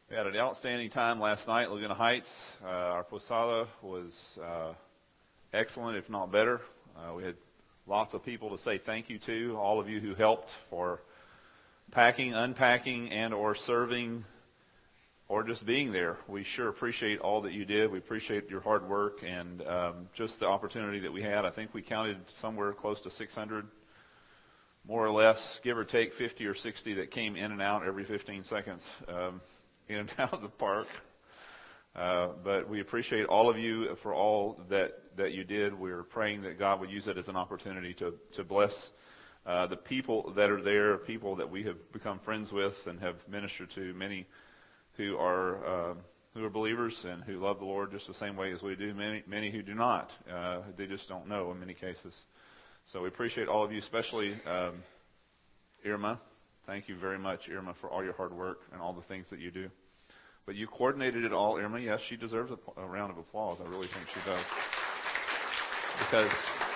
We had an outstanding time last night in Laguna Heights. Our posada was excellent, if not better. We had lots of people to say thank you to, all of you who helped for packing, unpacking, and or serving, or just being there. We sure appreciate all that you did. We appreciate your hard work and just the opportunity that we had. I think we counted somewhere close to 600, more or less, give or take 50 or 60 that came in and out every 15 seconds. In and out of the park. But we appreciate all of you for all that you did. We're praying that God would use it as an opportunity to bless the people that are there, people that we have become friends with and have ministered to, many who are believers and who love the Lord just the same way as we do, many who do not. They just don't know in many cases. So we appreciate all of you, especially Irma. Thank you very much, Irma, for all your hard work and all the things that you do. But you coordinated it all, Irma. Yes, she deserves a round of applause. I really think she does. Because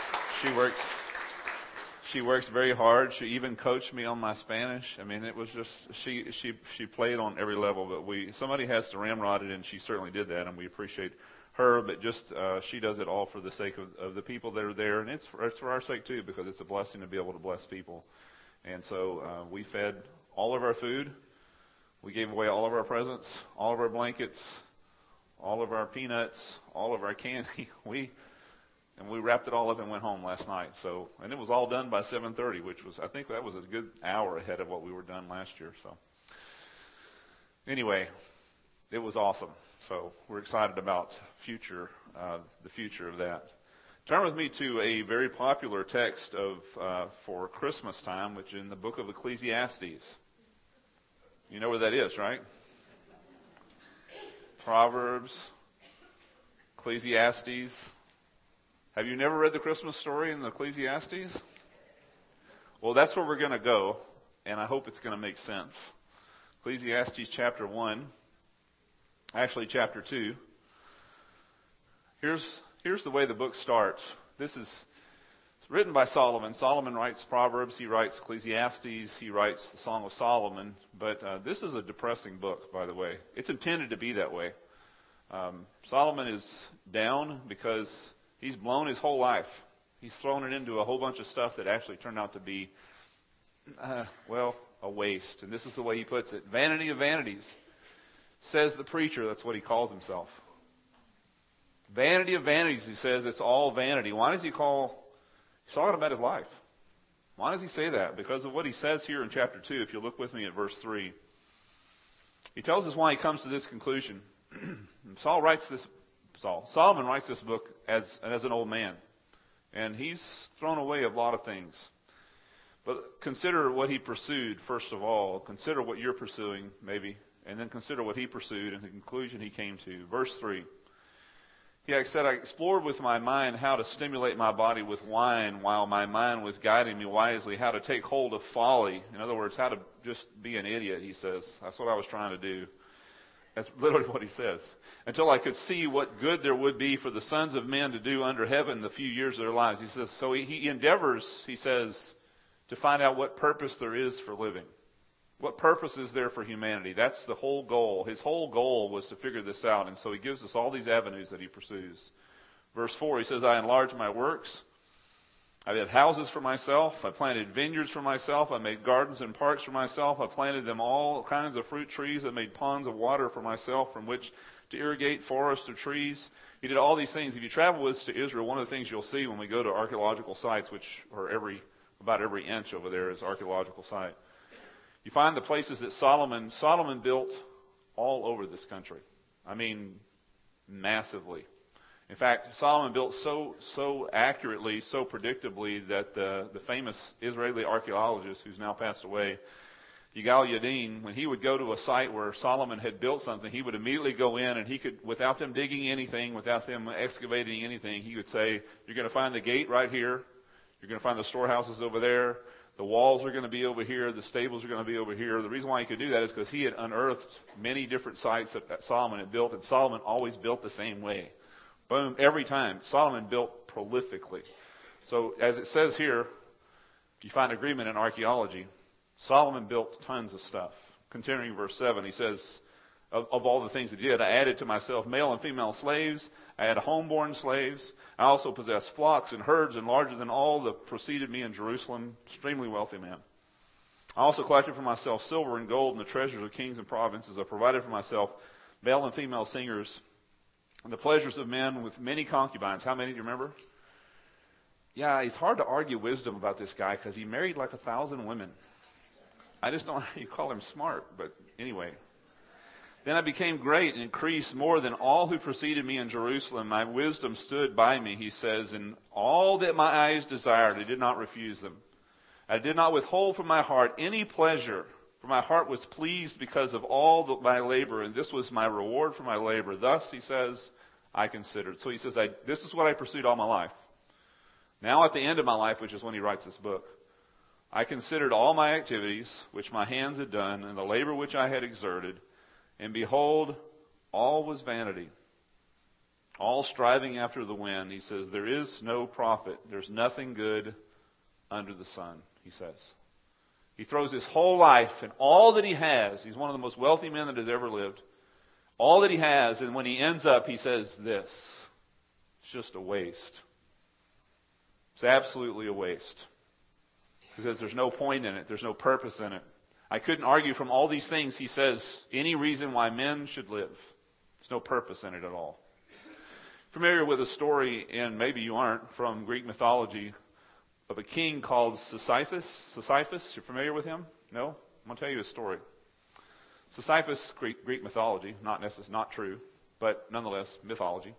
she works very hard. She even coached me on my Spanish. I mean, it was just, she played on every level. But somebody has to ramrod it, and she certainly did that, and we appreciate her. But just, she does it all for the sake of the people that are there. And it's for our sake, too, because it's a blessing to be able to bless people. And so we fed all of our food. We gave away all of our presents, all of our blankets, all of our peanuts, all of our candy. We wrapped it all up and went home last night. So, and it was all done by 7:30, which was, I think that was a good hour ahead of what we were done last year. So anyway, it was awesome. So we're excited about the future of that. Turn with me to a very popular text for Christmas time, which is in the book of Ecclesiastes. You know where that is, right? Proverbs, Ecclesiastes. Have you never read the Christmas story in the Ecclesiastes? Well, that's where we're going to go, and I hope it's going to make sense. Ecclesiastes chapter 1, actually chapter 2. Here's the way the book starts. It's written by Solomon. Solomon writes Proverbs. He writes Ecclesiastes. He writes the Song of Solomon. But this is a depressing book, by the way. It's intended to be that way. Solomon is down because he's blown his whole life. He's thrown it into a whole bunch of stuff that actually turned out to be, a waste. And this is the way he puts it. Vanity of vanities, says the preacher. That's what he calls himself. Vanity of vanities, he says. It's all vanity. Why does he He's talking about his life. Why does he say that? Because of what he says here in chapter 2. If you look with me at verse 3. He tells us why he comes to this conclusion. Solomon writes this book as an old man. And he's thrown away a lot of things. But consider what he pursued, first of all. Consider what you're pursuing, maybe. And then consider what he pursued and the conclusion he came to. Verse 3. He said, I explored with my mind how to stimulate my body with wine while my mind was guiding me wisely, how to take hold of folly. In other words, how to just be an idiot, he says. That's what I was trying to do. That's literally what he says. Until I could see what good there would be for the sons of men to do under heaven the few years of their lives. He says, so he endeavors, he says, to find out what purpose there is for living. What purpose is there for humanity? That's the whole goal. His whole goal was to figure this out. And so he gives us all these avenues that he pursues. Verse 4, he says, I enlarged my works. I had houses for myself. I planted vineyards for myself. I made gardens and parks for myself. I planted them all kinds of fruit trees. I made ponds of water for myself from which to irrigate forests or trees. He did all these things. If you travel with us to Israel, one of the things you'll see when we go to archaeological sites, which are about every inch over there is archaeological site. You find the places that Solomon built all over this country. I mean, massively. In fact, Solomon built so accurately, so predictably that the famous Israeli archaeologist who's now passed away, Yigal Yadin, when he would go to a site where Solomon had built something, he would immediately go in and he could, without them digging anything, without them excavating anything, he would say, you're going to find the gate right here. You're going to find the storehouses over there. The walls are going to be over here. The stables are going to be over here. The reason why he could do that is because he had unearthed many different sites that Solomon had built, and Solomon always built the same way. Boom, every time. Solomon built prolifically. So as it says here, you find agreement in archaeology. Solomon built tons of stuff. Continuing verse 7, he says, of all the things he did. I added to myself male and female slaves. I had homeborn slaves. I also possessed flocks and herds and larger than all that preceded me in Jerusalem. Extremely wealthy man. I also collected for myself silver and gold and the treasures of kings and provinces. I provided for myself male and female singers and the pleasures of men with many concubines. How many do you remember? Yeah, it's hard to argue wisdom about this guy because he married like 1,000 women. I just don't know how you call him smart, but anyway. Then I became great and increased more than all who preceded me in Jerusalem. My wisdom stood by me, he says, and all that my eyes desired, I did not refuse them. I did not withhold from my heart any pleasure, for my heart was pleased because of all my labor, and this was my reward for my labor. Thus, he says, I considered. So he says, this is what I pursued all my life. Now at the end of my life, which is when he writes this book, I considered all my activities, which my hands had done, and the labor which I had exerted, and behold, all was vanity, all striving after the wind. He says, there is no profit. There's nothing good under the sun, he says. He throws his whole life and all that he has. He's one of the most wealthy men that has ever lived. All that he has, and when he ends up, he says this. It's just a waste. It's absolutely a waste. He says there's no point in it. There's no purpose in it. I couldn't argue from all these things, he says, any reason why men should live. There's no purpose in it at all. Familiar with a story, and maybe you aren't, from Greek mythology of a king called Sisyphus? Sisyphus, you're familiar with him? No? I'm going to tell you a story. Sisyphus, Greek mythology, not true, but nonetheless, mythology.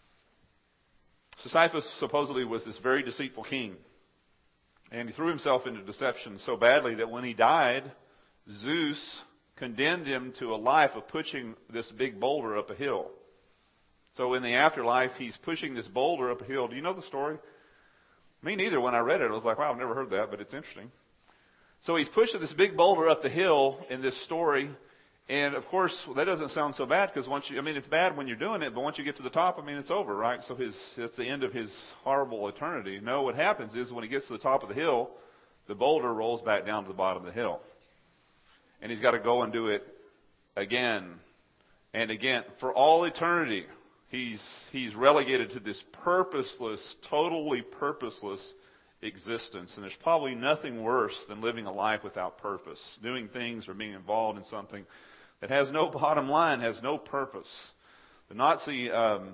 Sisyphus supposedly was this very deceitful king. And he threw himself into deception so badly that when he died, Zeus condemned him to a life of pushing this big boulder up a hill. So in the afterlife, he's pushing this boulder up a hill. Do you know the story? Me neither. When I read it, I was like, wow, I've never heard that, but it's interesting. So he's pushing this big boulder up the hill in this story. And of course, that doesn't sound so bad because it's bad when you're doing it, but once you get to the top, it's over, right? So it's the end of his horrible eternity. No, what happens is when he gets to the top of the hill, the boulder rolls back down to the bottom of the hill. And he's got to go and do it again and again. For all eternity, he's relegated to this purposeless, totally purposeless existence. And there's probably nothing worse than living a life without purpose, doing things or being involved in something that has no bottom line, has no purpose. The Nazi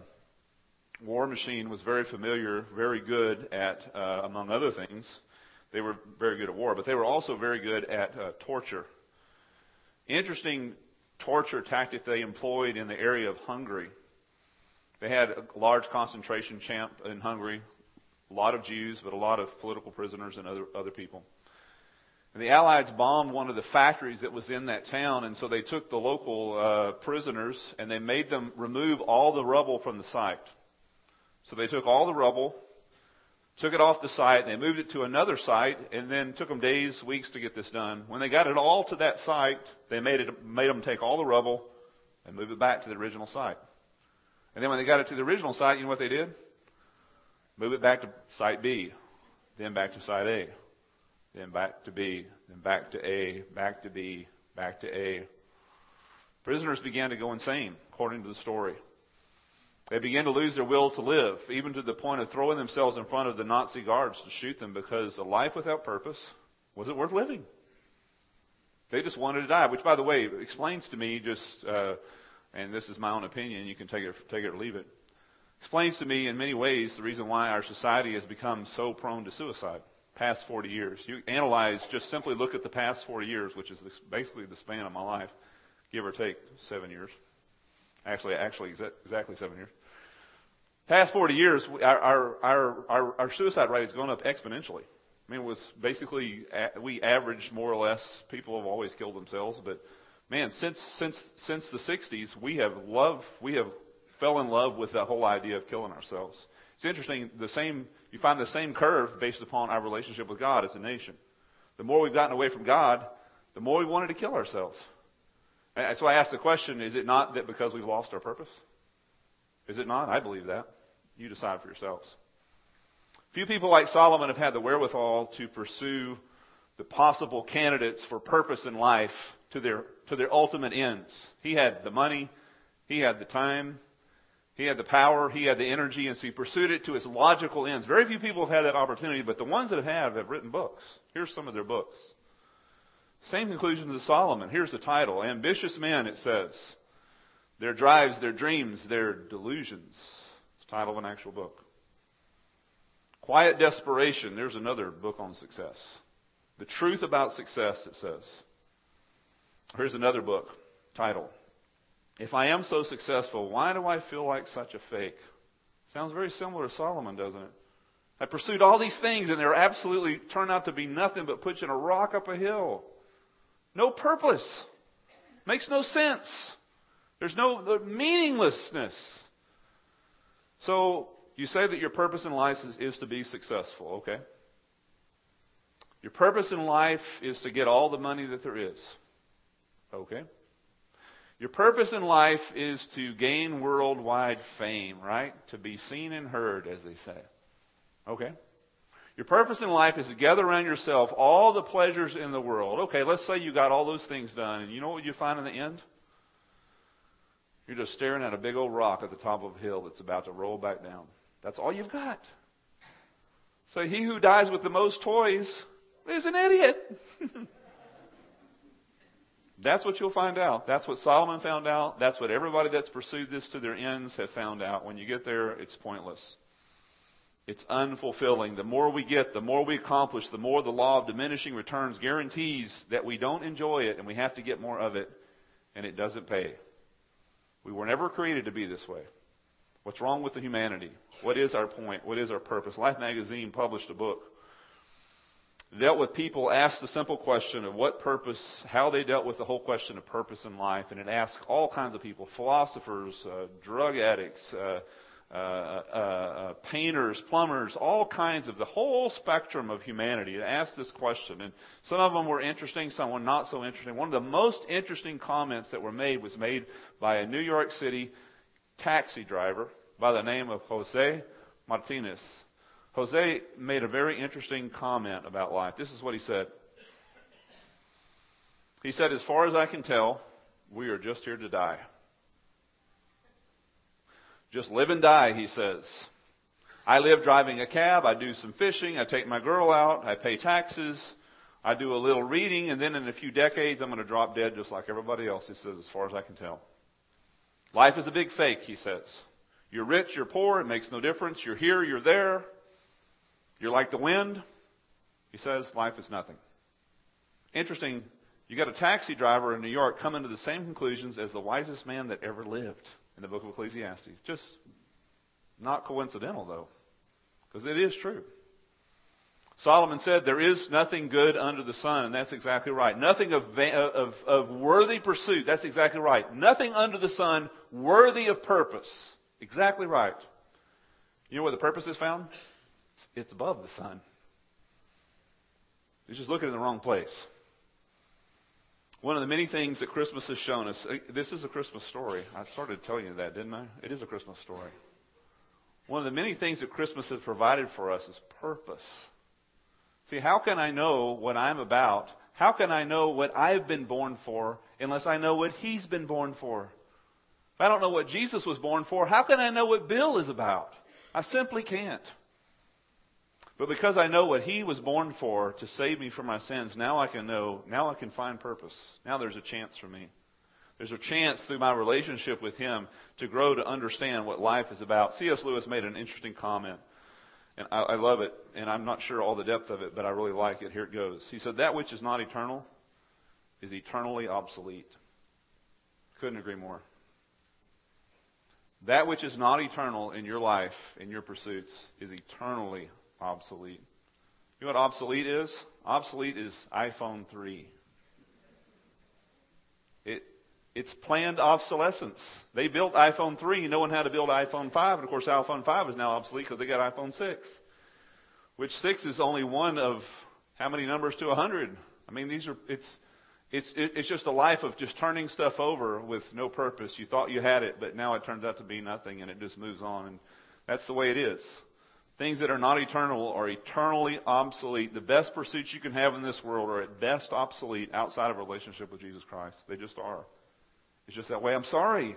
war machine was very familiar, very good at, among other things, they were very good at war, but they were also very good at torture. Interesting torture tactic they employed in the area of Hungary. They had a large concentration camp in Hungary, a lot of Jews, but a lot of political prisoners and other people. And the Allies bombed one of the factories that was in that town, and so they took the local prisoners and they made them remove all the rubble from the site. So they took all the rubble, took it off the site, and they moved it to another site, and then took them days, weeks to get this done. When they got it all to that site, they made them take all the rubble and move it back to the original site. And then when they got it to the original site, you know what they did? Move it back to site B, then back to site A, then back to B, then back to A, back to B, back to A. Prisoners began to go insane, according to the story. They began to lose their will to live, even to the point of throwing themselves in front of the Nazi guards to shoot them because a life without purpose wasn't worth living. They just wanted to die, which, by the way, explains to me and this is my own opinion, you can take it or leave it, explains to me in many ways the reason why our society has become so prone to suicide. Past 40 years. You analyze, just simply look at the past 40 years, which is basically the span of my life, give or take 7 years. Actually, exactly 7 years. Past 40 years, our suicide rate has gone up exponentially. It was basically, we averaged more or less, people have always killed themselves, but man, since the 60s, we have fell in love with the whole idea of killing ourselves. It's interesting, you find the same curve based upon our relationship with God as a nation. The more we've gotten away from God, the more we wanted to kill ourselves. And so I ask the question, is it not that because we've lost our purpose? Is it not? I believe that. You decide for yourselves. Few people like Solomon have had the wherewithal to pursue the possible candidates for purpose in life to their ultimate ends. He had the money, he had the time, he had the power, he had the energy, and so he pursued it to its logical ends. Very few people have had that opportunity, but the ones that have written books. Here's some of their books. Same conclusions as Solomon. Here's the title. Ambitious men, it says. Their drives, their dreams, their delusions. It's the title of an actual book. Quiet Desperation. There's another book on success. The Truth About Success, it says. Here's another book. Title. If I am so successful, why do I feel like such a fake? Sounds very similar to Solomon, doesn't it? I pursued all these things and they're absolutely turned out to be nothing but pushing a rock up a hill. No purpose. Makes no sense. There's no meaninglessness. So you say that your purpose in life is to be successful, okay? Your purpose in life is to get all the money that there is, okay? Your purpose in life is to gain worldwide fame, right? To be seen and heard, as they say, okay? Your purpose in life is to gather around yourself all the pleasures in the world. Okay, let's say you got all those things done, and you know what you find in the end? You're just staring at a big old rock at the top of a hill that's about to roll back down. That's all you've got. So he who dies with the most toys is an idiot. That's what you'll find out. That's what Solomon found out. That's what everybody that's pursued this to their ends have found out. When you get there, it's pointless. It's unfulfilling. The more we get, the more we accomplish, the more the law of diminishing returns guarantees that we don't enjoy it and we have to get more of it, and it doesn't pay. We were never created to be this way. What's wrong with the humanity? What is our point? What is our purpose? Life magazine published a book. Dealt with people asked the simple question of what purpose, how they dealt with the whole question of purpose in life. And it asked all kinds of people, philosophers, drug addicts, painters, plumbers, all kinds of the whole spectrum of humanity. It asked this question. And some of them were interesting, some were not so interesting. One of the most interesting comments that were made was made by a New York City taxi driver by the name of Jose Martinez. Jose made a very interesting comment about life. This is what he said. He said, as far as I can tell, we are just here to die. Just live and die, he says. I live driving a cab, I do some fishing, I take my girl out, I pay taxes, I do a little reading, and then in a few decades I'm going to drop dead just like everybody else, he says, as far as I can tell. Life is a big fake, he says. You're rich, you're poor, it makes no difference. You're here, you're there. You're like the wind. He says, life is nothing. Interesting, you got a taxi driver in New York coming to the same conclusions as the wisest man that ever lived in the book of Ecclesiastes. Just not coincidental, though, because it is true. Solomon said, there is nothing good under the sun, and that's exactly right. Nothing of worthy pursuit, that's exactly right. Nothing under the sun worthy of purpose. Exactly right. You know where the purpose is found? It's above the sun. You're just looking in the wrong place. One of the many things that Christmas has shown us, this is a Christmas story. I started telling you that, didn't I? It is a Christmas story. One of the many things that Christmas has provided for us is purpose. See, how can I know what I'm about? How can I know what I've been born for unless I know what He's been born for? If I don't know what Jesus was born for, how can I know what Bill is about? I simply can't. But because I know what He was born for, to save me from my sins, now I can find purpose. Now there's a chance for me. There's a chance through my relationship with Him to grow to understand what life is about. C.S. Lewis made an interesting comment, and I love it, and I'm not sure all the depth of it, but I really like it. Here it goes. He said, that which is not eternal is eternally obsolete. Couldn't agree more. That which is not eternal in your life, in your pursuits, is eternally obsolete. You know what obsolete is? Obsolete is iPhone 3. It's planned obsolescence. They built iPhone 3, knowing how to build iPhone 5. And of course, iPhone 5 is now obsolete because they got iPhone 6. Which 6 is only one of how many numbers to 100? I mean, it's just a life of just turning stuff over with no purpose. You thought you had it, but now it turns out to be nothing, and it just moves on. And that's the way it is. Things that are not eternal are eternally obsolete. The best pursuits you can have in this world are at best obsolete outside of a relationship with Jesus Christ. They just are. It's just that way. I'm sorry.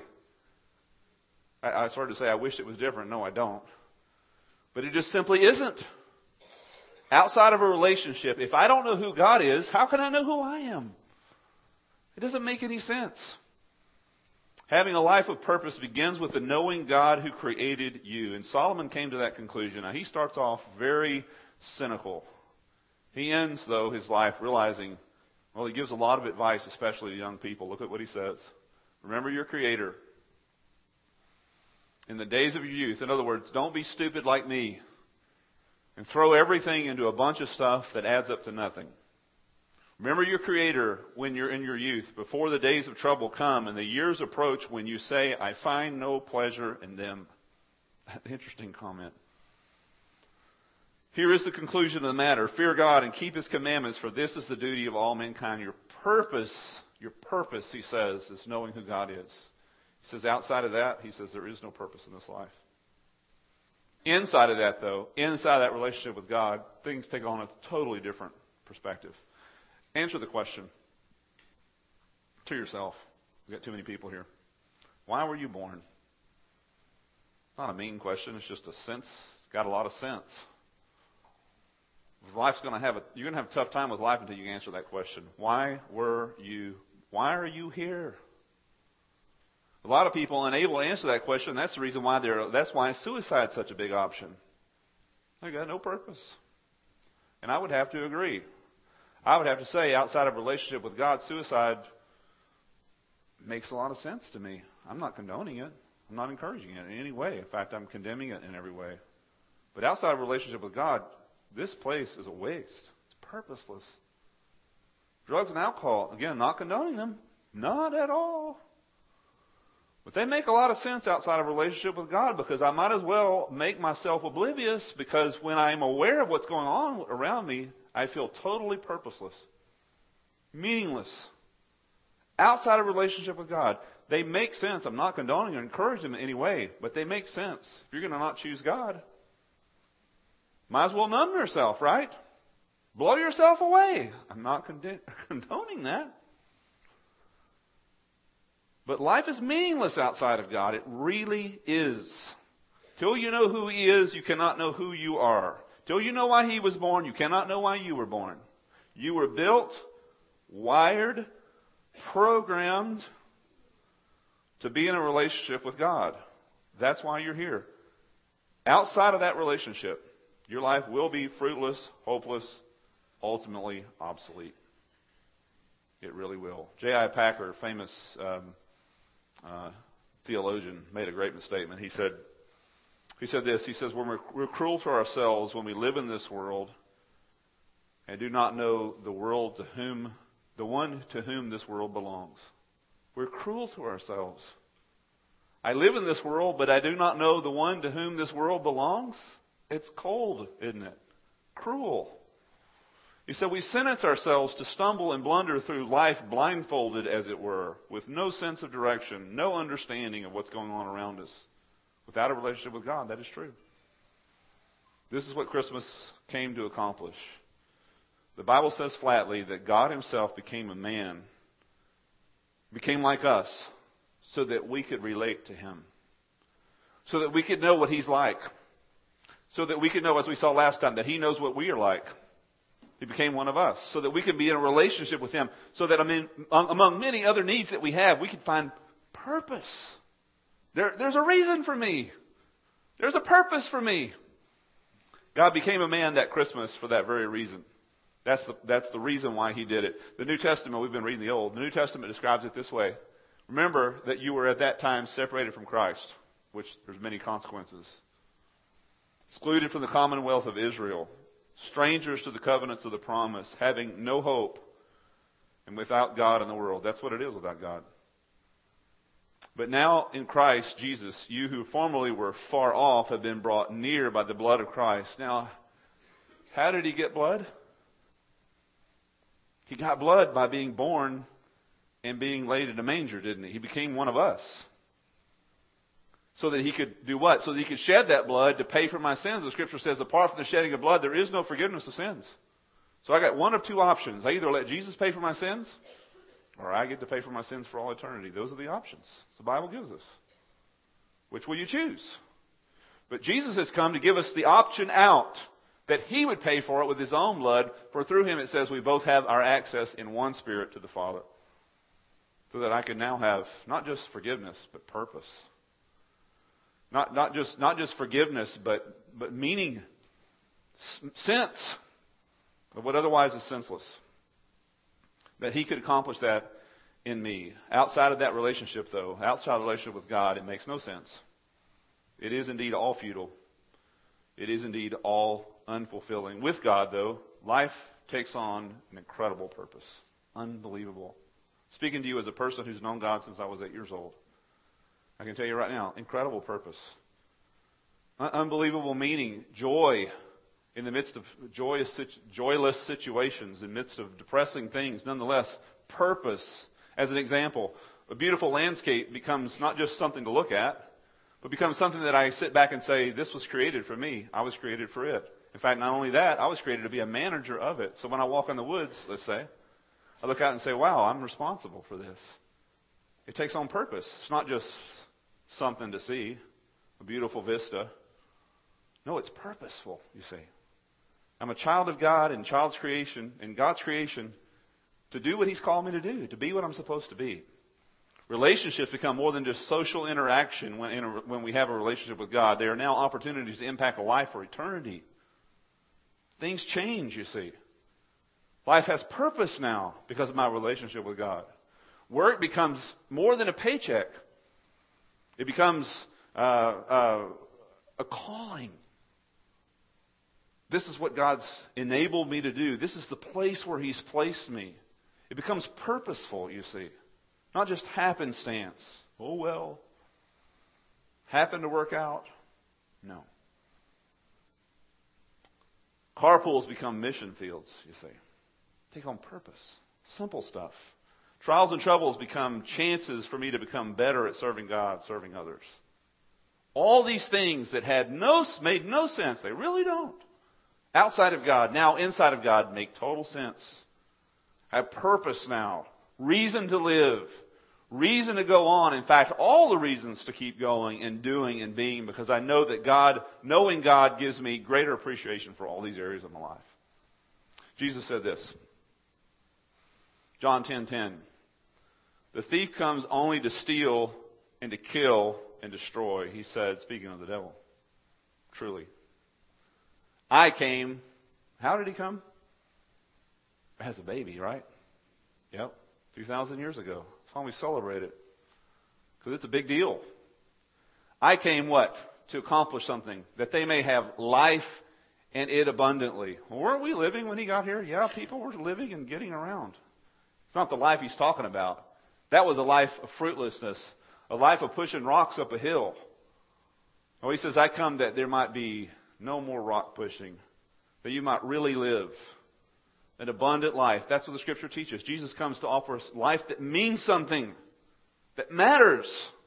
I started to say I wish it was different. No, I don't. But it just simply isn't. Outside of a relationship, if I don't know who God is, how can I know who I am? It doesn't make any sense. Having a life of purpose begins with the knowing God who created you. And Solomon came to that conclusion. Now, he starts off very cynical. He ends, though, his life realizing, well, he gives a lot of advice, especially to young people. Look at what he says. Remember your Creator. In the days of your youth, in other words, don't be stupid like me and throw everything into a bunch of stuff that adds up to nothing. Remember your Creator when you're in your youth, before the days of trouble come and the years approach when you say, I find no pleasure in them. Interesting comment. Here is the conclusion of the matter. Fear God and keep His commandments, for this is the duty of all mankind. Your purpose, he says, is knowing who God is. He says outside of that, he says there is no purpose in this life. Inside of that, though, inside that relationship with God, things take on a totally different perspective. Answer the question to yourself. We've got too many people here. Why were you born? It's not a mean question. It's just a sense. It's got a lot of sense. You're going to have a tough time with life until you answer that question. Why are you here? A lot of people are unable to answer that question. That's the reason why that's why suicide is such a big option. They got no purpose. And I would have to agree. I would have to say, outside of a relationship with God, suicide makes a lot of sense to me. I'm not condoning it. I'm not encouraging it in any way. In fact, I'm condemning it in every way. But outside of a relationship with God, this place is a waste. It's purposeless. Drugs and alcohol, again, not condoning them. Not at all. But they make a lot of sense outside of a relationship with God, because I might as well make myself oblivious, because when I'm aware of what's going on around me, I feel totally purposeless, meaningless. Outside of a relationship with God, they make sense. I'm not condoning or encouraging them in any way, but they make sense. If you're going to not choose God, might as well numb yourself, right? Blow yourself away. I'm not condoning that. But life is meaningless outside of God. It really is. Till you know who He is, you cannot know who you are. Till you know why He was born, you cannot know why you were born. You were built, wired, programmed to be in a relationship with God. That's why you're here. Outside of that relationship, your life will be fruitless, hopeless, ultimately obsolete. It really will. J.I. Packer, famous theologian, made a great statement. He said this. He says, we're cruel to ourselves when we live in this world and do not know the one to whom this world belongs. We're cruel to ourselves. I live in this world, but I do not know the one to whom this world belongs. It's cold, isn't it? Cruel. He said we sentence ourselves to stumble and blunder through life blindfolded, as it were, with no sense of direction, no understanding of what's going on around us. Without a relationship with God, that is true. This is what Christmas came to accomplish. The Bible says flatly that God Himself became a man, became like us, so that we could relate to Him, so that we could know what He's like, so that we could know, as we saw last time, that He knows what we are like. He became one of us, so that we can be in a relationship with Him, so that among many other needs that we have, we can find purpose. There's a reason for me. There's a purpose for me. God became a man that Christmas for that very reason. That's the reason why He did it. The New Testament, we've been reading the Old. The New Testament describes it this way. Remember that you were at that time separated from Christ, which there's many consequences. Excluded from the commonwealth of Israel. Strangers to the covenants of the promise. Having no hope. And without God in the world. That's what it is without God. But now in Christ Jesus, you who formerly were far off have been brought near by the blood of Christ. Now, how did He get blood? He got blood by being born and being laid in a manger, didn't He? He became one of us. So that he could do what? So that he could shed that blood to pay for my sins. The Scripture says, apart from the shedding of blood, there is no forgiveness of sins. So I got one of two options. I either let Jesus pay for my sins, or I get to pay for my sins for all eternity. Those are the options the Bible gives us. Which will you choose? But Jesus has come to give us the option out, that he would pay for it with his own blood, for through him it says we both have our access in one Spirit to the Father. So that I can now have not just forgiveness, but purpose. Not just forgiveness, but meaning, sense of what otherwise is senseless. That he could accomplish that in me. Outside of that relationship, though, outside of the relationship with God, it makes no sense. It is indeed all futile. It is indeed all unfulfilling. With God, though, life takes on an incredible purpose. Unbelievable. Speaking to you as a person who's known God since I was 8 years old, I can tell you right now, incredible purpose. Unbelievable meaning, joy in the midst of joyless situations, in the midst of depressing things. Nonetheless, purpose. As an example, a beautiful landscape becomes not just something to look at, but becomes something that I sit back and say, this was created for me. I was created for it. In fact, not only that, I was created to be a manager of it. So when I walk in the woods, let's say, I look out and say, wow, I'm responsible for this. It takes on purpose. It's not just something to see, a beautiful vista. No, it's purposeful, you see. I'm a child of God in God's creation, to do what he's called me to do, to be what I'm supposed to be. Relationships become more than just social interaction when we have a relationship with God. They are now opportunities to impact a life for eternity. Things change, you see. Life has purpose now because of my relationship with God. Work becomes more than a paycheck. It becomes a calling. This is what God's enabled me to do. This is the place where he's placed me. It becomes purposeful, you see. Not just happenstance. Oh, well. Happened to work out. No. Carpools become mission fields, you see. Take on purpose. Simple stuff. Trials and troubles become chances for me to become better at serving God, serving others. All these things that made no sense, they really don't. Outside of God, now inside of God, make total sense. Have purpose now. Reason to live. Reason to go on. In fact, all the reasons to keep going and doing and being, because I know that knowing God gives me greater appreciation for all these areas of my life. Jesus said this. John 10:10. The thief comes only to steal and to kill and destroy. He said, speaking of the devil. Truly. I came. How did he come? As a baby, right? Yep. 2,000 years ago. That's why we celebrate it. Because it's a big deal. I came what? To accomplish something. That they may have life and it abundantly. Well, weren't we living when he got here? Yeah, people were living and getting around. It's not the life he's talking about. That was a life of fruitlessness. A life of pushing rocks up a hill. Oh, he says, I come that there might be no more rock pushing. That you might really live an abundant life. That's what the Scripture teaches. Jesus comes to offer us life that means something. That matters.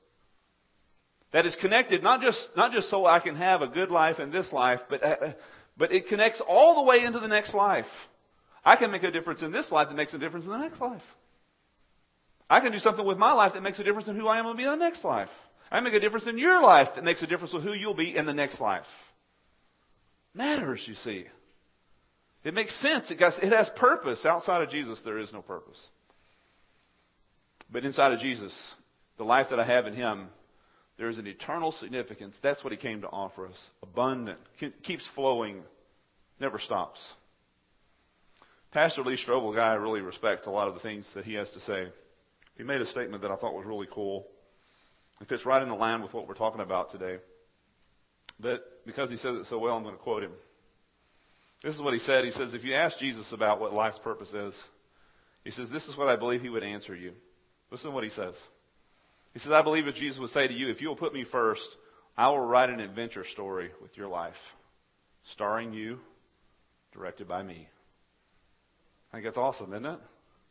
That is connected, not just so I can have a good life in this life, but it connects all the way into the next life. I can make a difference in this life that makes a difference in the next life. I can do something with my life that makes a difference in who I am going to be in the next life. I make a difference in your life that makes a difference with who you'll be in the next life. Matters, you see. It makes sense. It has purpose. Outside of Jesus, there is no purpose. But inside of Jesus, the life that I have in him, there is an eternal significance. That's what he came to offer us. Abundant. Keeps flowing. Never stops. Pastor Lee Strobel, a guy I really respect a lot of the things that he has to say. He made a statement that I thought was really cool. It fits right in the line with what we're talking about today. But because he says it so well, I'm going to quote him. This is what he said. He says, if you ask Jesus about what life's purpose is, he says, this is what I believe he would answer you. Listen to what he says. He says, I believe that Jesus would say to you, if you will put me first, I will write an adventure story with your life, starring you, directed by me. I think that's awesome, isn't it?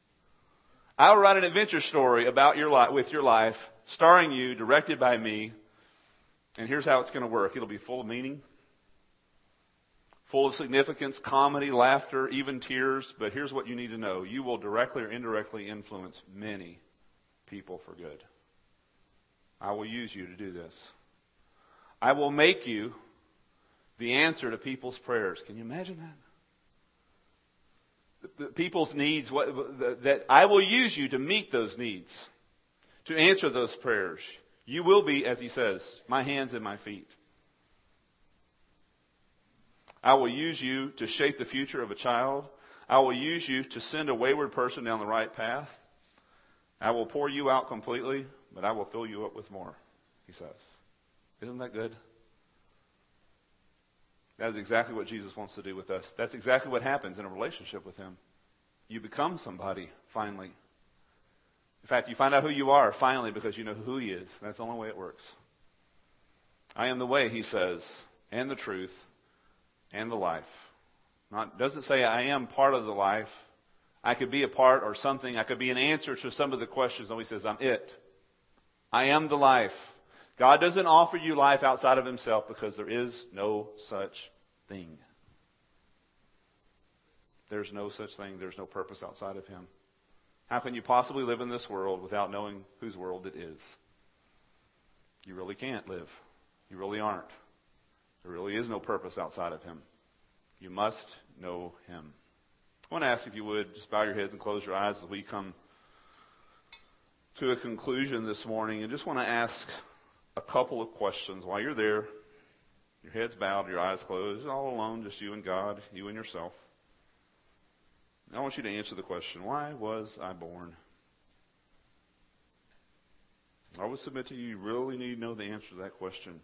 I will write an adventure story about your life, with your life, starring you, directed by me. And here's how it's going to work. It'll be full of meaning, full of significance, comedy, laughter, even tears. But here's what you need to know. You will directly or indirectly influence many people for good. I will use you to do this. I will make you the answer to people's prayers. Can you imagine that? The people's needs, that I will use you to meet those needs, to answer those prayers. You will be, as he says, my hands and my feet. I will use you to shape the future of a child. I will use you to send a wayward person down the right path. I will pour you out completely, but I will fill you up with more, he says. Isn't that good? That is exactly what Jesus wants to do with us. That's exactly what happens in a relationship with him. You become somebody, finally. In fact, you find out who you are, finally, because you know who he is. That's the only way it works. I am the way, he says, and the truth, and the life. Doesn't say I am part of the life. I could be a part or something. I could be an answer to some of the questions. No, he says, I'm it. I am the life. God doesn't offer you life outside of himself because there is no such thing. There's no such thing. There's no purpose outside of him. How can you possibly live in this world without knowing whose world it is? You really can't live. You really aren't. There really is no purpose outside of him. You must know him. I want to ask if you would just bow your heads and close your eyes as we come to a conclusion this morning. And just want to ask a couple of questions while you're there. Your head's bowed, your eyes closed, all alone, just you and God, you and yourself. I want you to answer the question, why was I born? I would submit to you, you really need to know the answer to that question.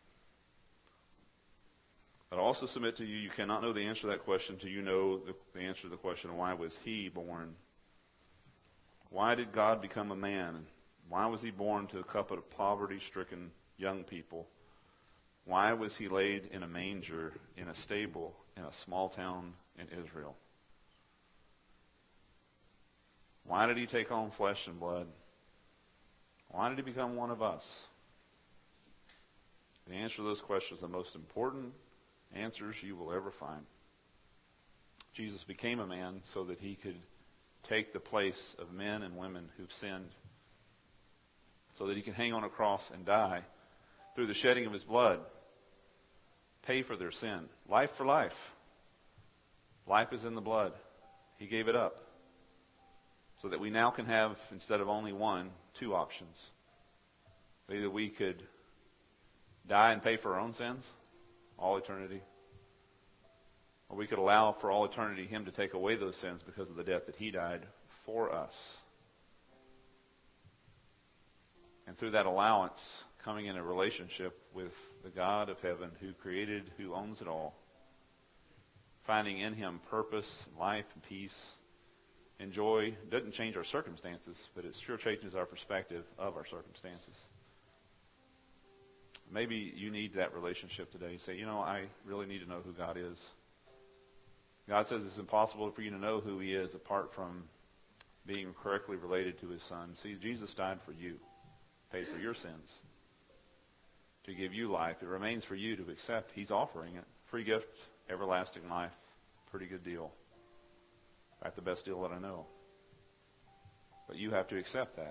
I'd also submit to you, you cannot know the answer to that question until you know the answer to the question, why was he born? Why did God become a man? Why was he born to a couple of poverty-stricken young people? Why was he laid in a manger, in a stable, in a small town in Israel? Why did he take on flesh and blood? Why did he become one of us? The answer to those questions are the most important answers you will ever find. Jesus became a man so that he could take the place of men and women who've sinned, so that he could hang on a cross and die through the shedding of his blood, pay for their sin. Life for life. Life is in the blood. He gave it up so that we now can have, instead of only one, two options. Either we could die and pay for our own sins, all eternity, or we could allow for all eternity him to take away those sins because of the death that he died for us. And through that allowance, coming in a relationship with the God of heaven who created, who owns it all, finding in him purpose, life, and peace, and joy. Doesn't change our circumstances, but it sure changes our perspective of our circumstances. Maybe you need that relationship today. You say, I really need to know who God is. God says it's impossible for you to know who he is apart from being correctly related to his Son. See, Jesus died for you, paid for your sins, to give you life. It remains for you to accept. He's offering it. Free gift, everlasting life. Pretty good deal. In fact, the best deal that I know. But you have to accept that.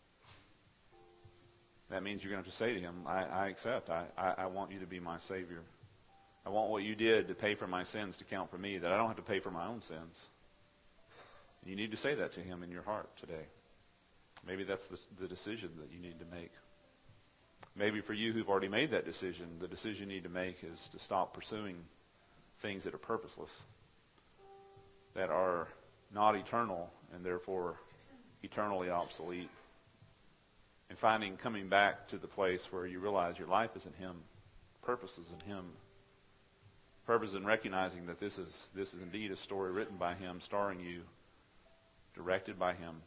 That means you're going to have to say to him, I accept. I want you to be my Savior. I want what you did to pay for my sins to count for me, that I don't have to pay for my own sins. And you need to say that to him in your heart today. Maybe that's the decision that you need to make. Maybe for you who've already made that decision, the decision you need to make is to stop pursuing things that are purposeless, that are not eternal and therefore eternally obsolete. And coming back to the place where you realize your life is in him, purpose is in him. Purpose in recognizing that this is indeed a story written by him, starring you, directed by him.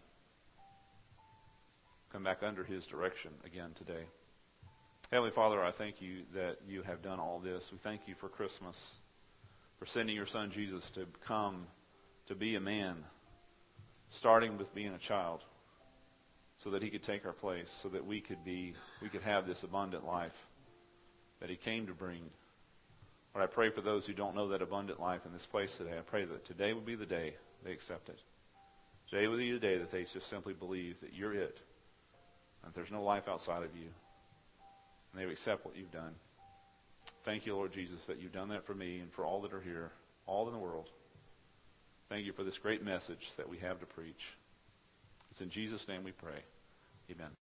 Come back under his direction again today. Heavenly Father, I thank you that you have done all this. We thank you for Christmas, for sending your Son Jesus to come to be a man, starting with being a child, so that he could take our place, so that we could have this abundant life, that He came to bring. Lord, I pray for those who don't know that abundant life in this place today. I pray that today will be the day they accept it. Today will be the day that they just simply believe that You're it, that there's no life outside of You, and they accept what You've done. Thank You, Lord Jesus, that You've done that for me and for all that are here, all in the world. Thank You for this great message that we have to preach. It's in Jesus' name we pray. Amen.